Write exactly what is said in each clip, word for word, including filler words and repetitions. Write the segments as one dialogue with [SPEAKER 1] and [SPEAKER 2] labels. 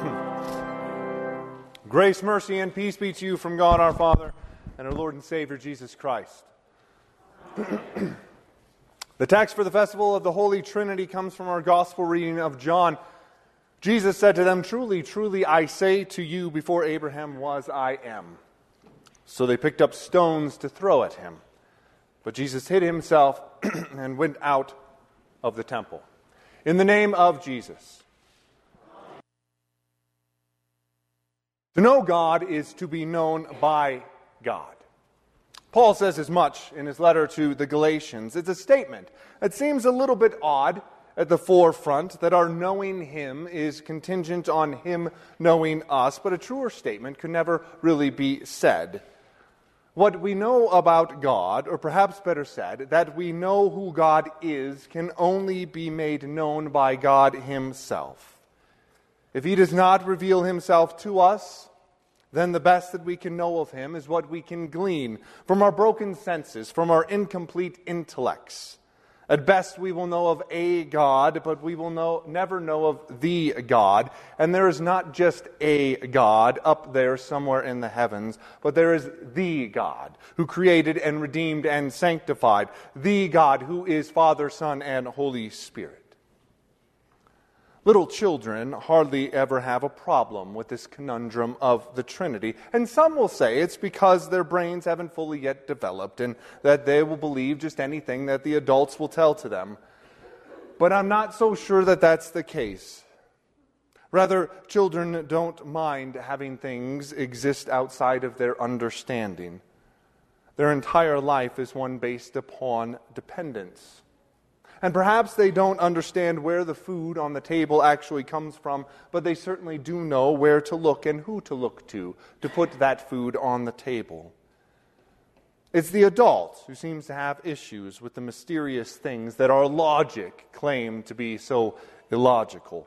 [SPEAKER 1] Grace, mercy, and peace be to you from God our Father and our Lord and Savior Jesus Christ. The text for the festival of the Holy Trinity comes from our gospel reading of John. Jesus said to them, "Truly, truly, I say to you, before Abraham was, I am." So they picked up stones to throw at him. But Jesus hid himself and went out of the temple. In the name of Jesus. To know God is to be known by God. Paul says as much in his letter to the Galatians. It's a statement that seems a little bit odd at the forefront, that our knowing Him is contingent on Him knowing us, but a truer statement could never really be said. What we know about God, or perhaps better said, that we know who God is, can only be made known by God Himself. If He does not reveal Himself to us, then the best that we can know of Him is what we can glean from our broken senses, from our incomplete intellects. At best, we will know of a God, but we will know, never know of the God. And there is not just a God up there somewhere in the heavens, but there is the God who created and redeemed and sanctified. The God who is Father, Son, and Holy Spirit. Little children hardly ever have a problem with this conundrum of the Trinity. And some will say it's because their brains haven't fully yet developed and that they will believe just anything that the adults will tell to them. But I'm not so sure that that's the case. Rather, children don't mind having things exist outside of their understanding. Their entire life is one based upon dependence. And perhaps they don't understand where the food on the table actually comes from, but they certainly do know where to look and who to look to to put that food on the table. It's the adult who seems to have issues with the mysterious things that our logic claim to be so illogical.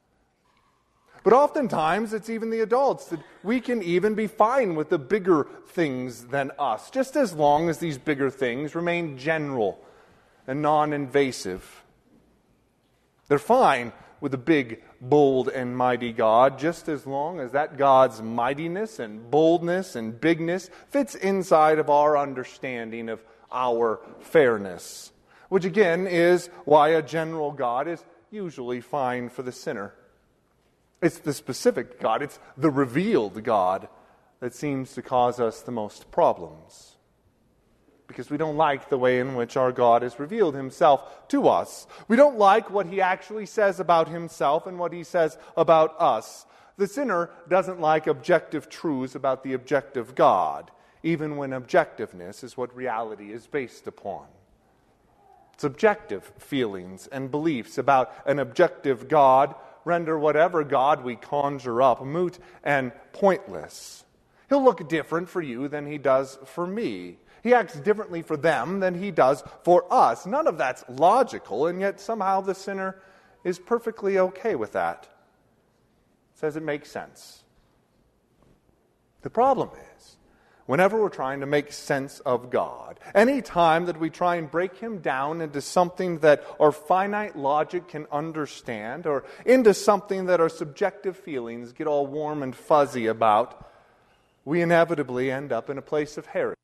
[SPEAKER 1] But oftentimes it's even the adults that we can even be fine with the bigger things than us, just as long as these bigger things remain general and non-invasive. They're fine with a big, bold, and mighty God, just as long as that God's mightiness and boldness and bigness fits inside of our understanding of our fairness, which again is why a general God is usually fine for the sinner. It's the specific God, it's the revealed God that seems to cause us the most problems. Because we don't like the way in which our God has revealed Himself to us. We don't like what He actually says about Himself and what He says about us. The sinner doesn't like objective truths about the objective God, even when objectiveness is what reality is based upon. Subjective feelings and beliefs about an objective God render whatever God we conjure up moot and pointless. He'll look different for you than He does for me. He acts differently for them than He does for us. None of that's logical, and yet somehow the sinner is perfectly okay with that. Says it makes sense. The problem is, whenever we're trying to make sense of God, any time that we try and break Him down into something that our finite logic can understand, or into something that our subjective feelings get all warm and fuzzy about, we inevitably end up in a place of heresy.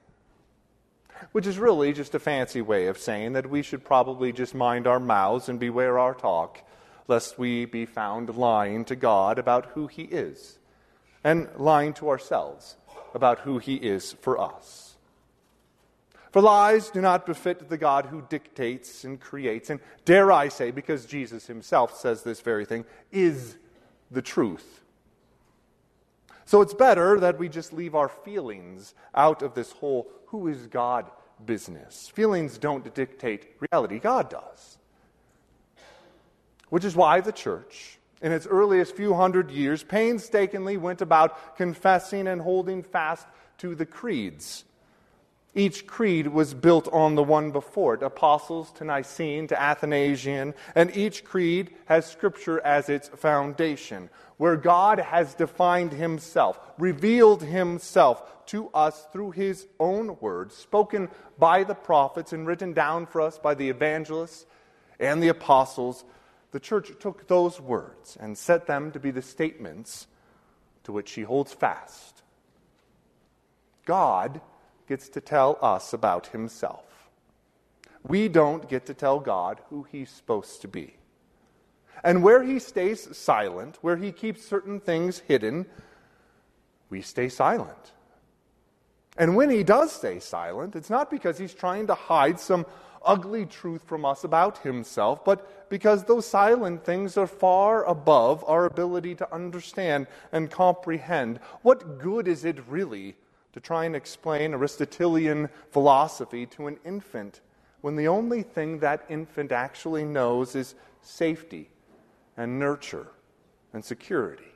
[SPEAKER 1] Which is really just a fancy way of saying that we should probably just mind our mouths and beware our talk, lest we be found lying to God about who He is, and lying to ourselves about who He is for us. For lies do not befit the God who dictates and creates, and dare I say, because Jesus Himself says this very thing, is the truth. So it's better that we just leave our feelings out of this whole who is God business. Feelings don't dictate reality. God does. Which is why the church, in its earliest few hundred years, painstakingly went about confessing and holding fast to the creeds. Each creed was built on the one before it, Apostles to Nicene to Athanasian, and each creed has Scripture as its foundation, where God has defined Himself, revealed Himself to us through His own words, spoken by the prophets and written down for us by the evangelists and the apostles. the church took those words and set them to be the statements to which she holds fast. God gets to tell us about himself. We don't get to tell God who he's supposed to be. And where he stays silent, where he keeps certain things hidden, we stay silent. And when he does stay silent, it's not because he's trying to hide some ugly truth from us about himself, but because those silent things are far above our ability to understand and comprehend. What good is it really to try and explain Aristotelian philosophy to an infant when the only thing that infant actually knows is safety and nurture and security?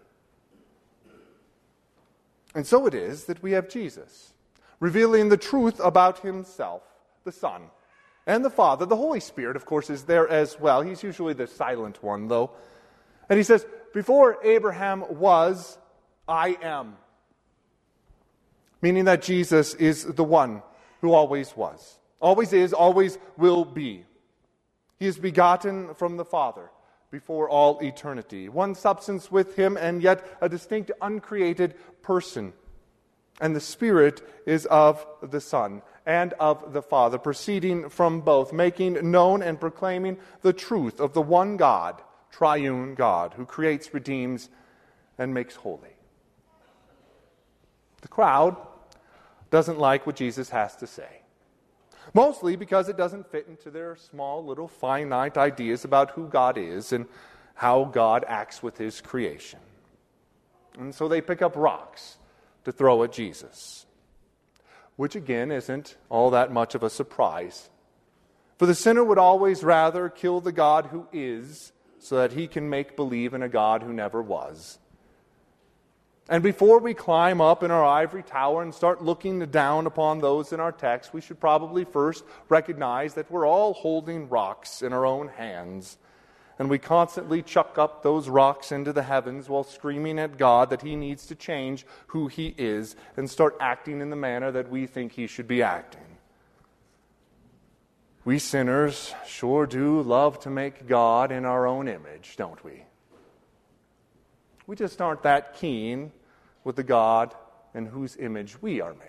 [SPEAKER 1] And so it is that we have Jesus, revealing the truth about himself, the Son, and the Father. The Holy Spirit, of course, is there as well. He's usually the silent one, though. And he says, before Abraham was, I am. Meaning that Jesus is the one who always was, always is, always will be. He is begotten from the Father before all eternity, one substance with him, and yet a distinct, uncreated person. And the Spirit is of the Son and of the Father, proceeding from both, making known and proclaiming the truth of the one God, triune God, who creates, redeems, and makes holy. The crowd doesn't like what Jesus has to say, mostly because it doesn't fit into their small, little, finite ideas about who God is and how God acts with his creation. And so they pick up rocks to throw at Jesus, which again isn't all that much of a surprise. For the sinner would always rather kill the God who is so that he can make believe in a God who never was. And before we climb up in our ivory tower and start looking down upon those in our text, we should probably first recognize that we're all holding rocks in our own hands. And we constantly chuck up those rocks into the heavens while screaming at God that he needs to change who he is and start acting in the manner that we think he should be acting. We sinners sure do love to make God in our own image, don't we? We just aren't that keen with the God in whose image we are made.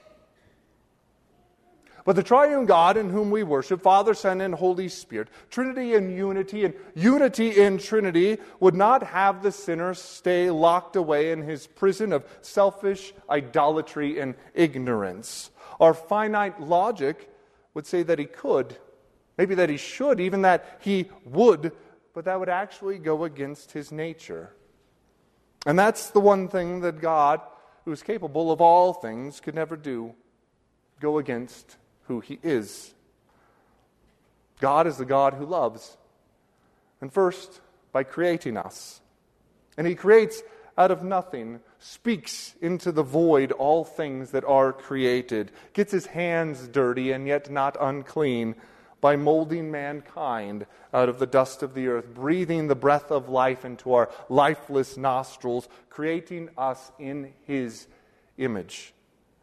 [SPEAKER 1] But the triune God in whom we worship, Father, Son, and Holy Spirit, Trinity in unity and unity in Trinity, would not have the sinner stay locked away in his prison of selfish idolatry and ignorance. Our finite logic would say that he could, maybe that he should, even that he would, but that would actually go against his nature. And that's the one thing that God, who is capable of all things, could never do, go against who he is. God is the God who loves. And first, by creating us. And he creates out of nothing, speaks into the void all things that are created, gets his hands dirty and yet not unclean, by molding mankind out of the dust of the earth, breathing the breath of life into our lifeless nostrils, creating us in his image.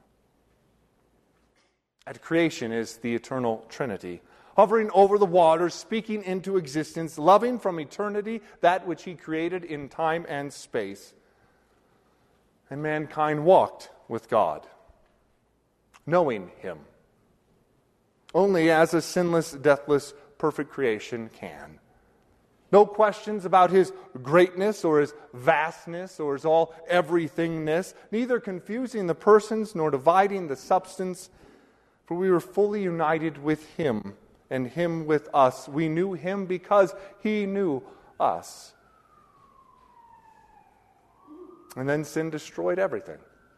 [SPEAKER 1] At creation is the eternal Trinity, hovering over the waters, speaking into existence, loving from eternity that which he created in time and space. And mankind walked with God, knowing him, only as a sinless, deathless, perfect creation can. No questions about his greatness or his vastness or his all everythingness, neither confusing the persons nor dividing the substance, for we were fully united with him and him with us. We knew him because he knew us. And then sin destroyed everything.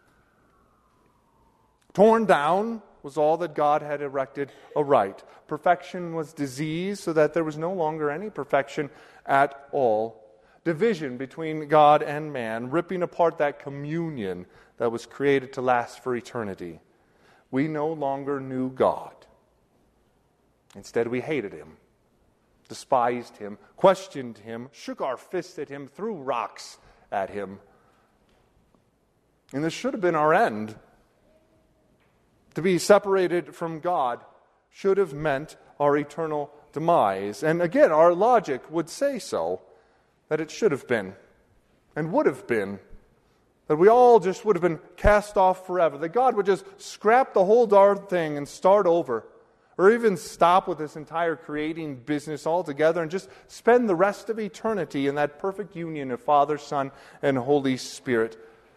[SPEAKER 1] Torn down was all that God had erected aright. Perfection was disease, so that there was no longer any perfection at all. Division between God and man, ripping apart that communion that was created to last for eternity. We no longer knew God. Instead, we hated him, despised him, questioned him, shook our fists at him, threw rocks at him. And this should have been our end. To be separated from God should have meant our eternal demise. And again, our logic would say so, that it should have been and would have been. That we all just would have been cast off forever. That God would just scrap the whole darn thing and start over. Or even stop with this entire creating business altogether and just spend the rest of eternity in that perfect union of Father, Son, and Holy Spirit.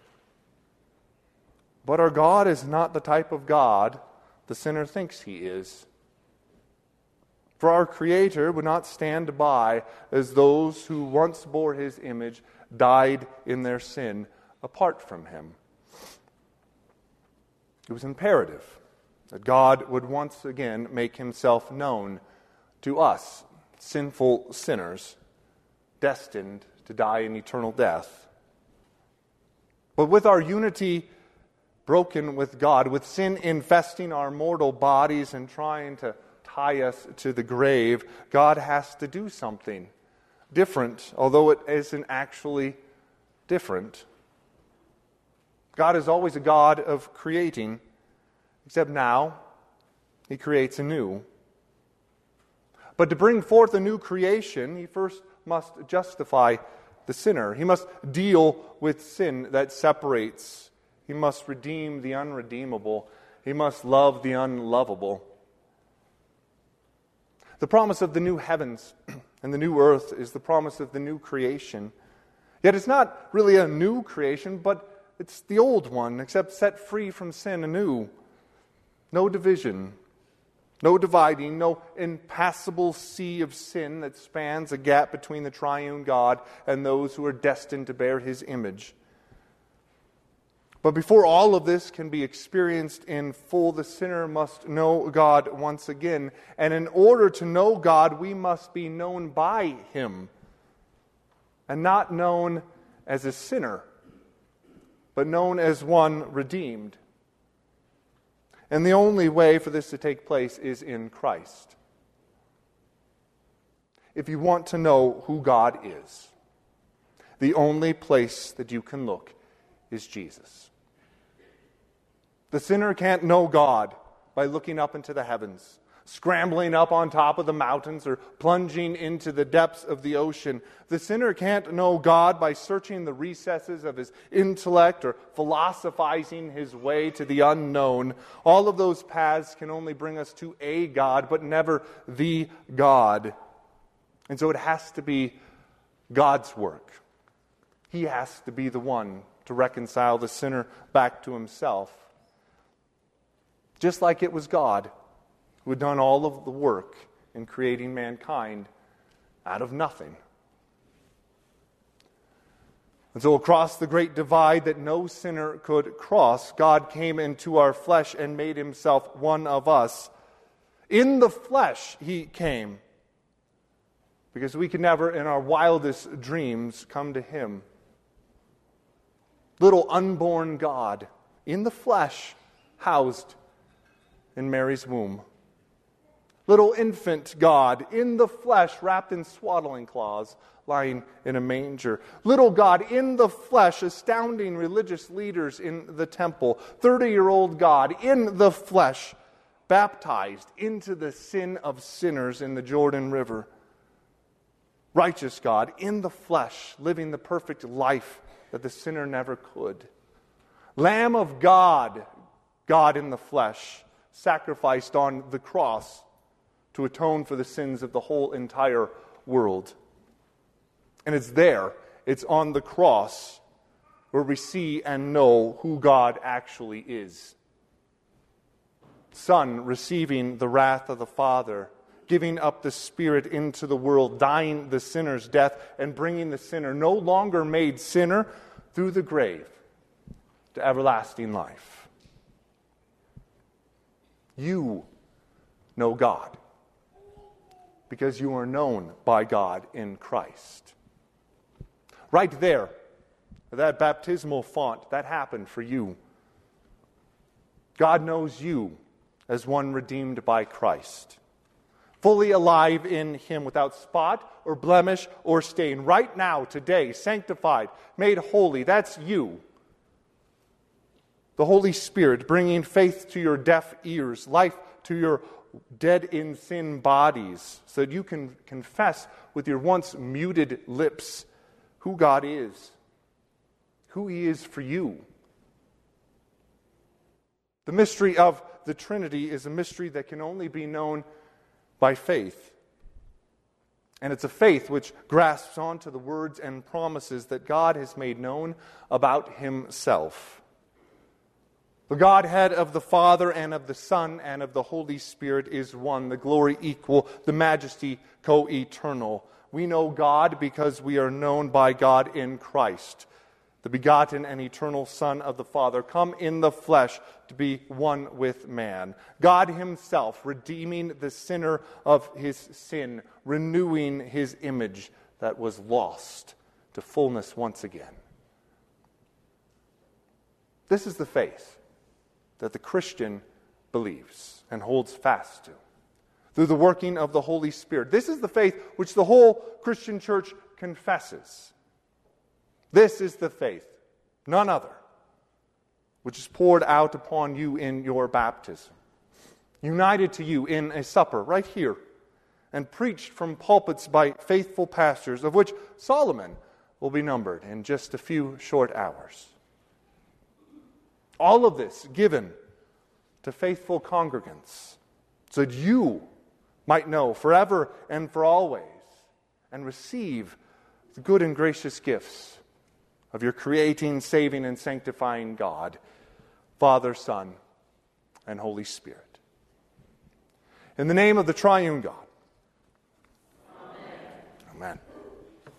[SPEAKER 1] But our God is not the type of God the sinner thinks He is. For our Creator would not stand by as those who once bore His image died in their sin apart from Him. It was imperative that God would once again make Himself known to us, sinful sinners, destined to die an eternal death. But with our unity broken with God, with sin infesting our mortal bodies and trying to tie us to the grave, God has to do something different, although it isn't actually different. God is always a God of creating, except now He creates anew. But to bring forth a new creation, He first must justify the sinner. He must deal with sin that separates. He must redeem the unredeemable. He must love the unlovable. The promise of the new heavens and the new earth is the promise of the new creation. Yet it's not really a new creation, but it's the old one, except set free from sin anew. No division, no dividing, no impassable sea of sin that spans a gap between the triune God and those who are destined to bear His image. But before all of this can be experienced in full, the sinner must know God once again. And in order to know God, we must be known by Him. And not known as a sinner, but known as one redeemed. And the only way for this to take place is in Christ. If you want to know who God is, the only place that you can look is Jesus. The sinner can't know God by looking up into the heavens, scrambling up on top of the mountains, or plunging into the depths of the ocean. The sinner can't know God by searching the recesses of his intellect or philosophizing his way to the unknown. All of those paths can only bring us to a God, but never the God. And so it has to be God's work. He has to be the one to reconcile the sinner back to Himself. Just like it was God who had done all of the work in creating mankind out of nothing. And so across the great divide that no sinner could cross, God came into our flesh and made Himself one of us. In the flesh He came, because we could never in our wildest dreams come to Him. Little unborn God, in the flesh, housed in Mary's womb. Little infant God, in the flesh, wrapped in swaddling cloths, lying in a manger. Little God, in the flesh, astounding religious leaders in the temple. thirty-year-old God, in the flesh, baptized into the sin of sinners in the Jordan River. Righteous God, in the flesh, living the perfect life that the sinner never could. Lamb of God, God in the flesh, sacrificed on the cross to atone for the sins of the whole entire world. And it's there, it's on the cross, where we see and know who God actually is. Son receiving the wrath of the Father, giving up the Spirit into the world, dying the sinner's death, and bringing the sinner, no longer made sinner, through the grave to everlasting life. You know God because you are known by God in Christ. Right there, that baptismal font, that happened for you. God knows you as one redeemed by Christ, fully alive in Him, without spot or blemish or stain. Right now, today, sanctified, made holy, that's you. The Holy Spirit bringing faith to your deaf ears, life to your dead in sin bodies so that you can confess with your once muted lips who God is, who He is for you. The mystery of the Trinity is a mystery that can only be known by faith. And it's a faith which grasps onto the words and promises that God has made known about Himself. The Godhead of the Father and of the Son and of the Holy Spirit is one, the glory equal, the majesty co-eternal. We know God because we are known by God in Christ, the begotten and eternal Son of the Father, come in the flesh to be one with man. God Himself redeeming the sinner of his sin, renewing His image that was lost to fullness once again. This is the faith that the Christian believes and holds fast to through the working of the Holy Spirit. This is the faith which the whole Christian church confesses. This is the faith, none other, which is poured out upon you in your baptism, united to you in a supper right here, and preached from pulpits by faithful pastors, of which Solomon will be numbered in just a few short hours. All of this given to faithful congregants, so that you might know forever and for always, and receive the good and gracious gifts of your creating, saving, and sanctifying God, Father, Son, and Holy Spirit. In the name of the triune God,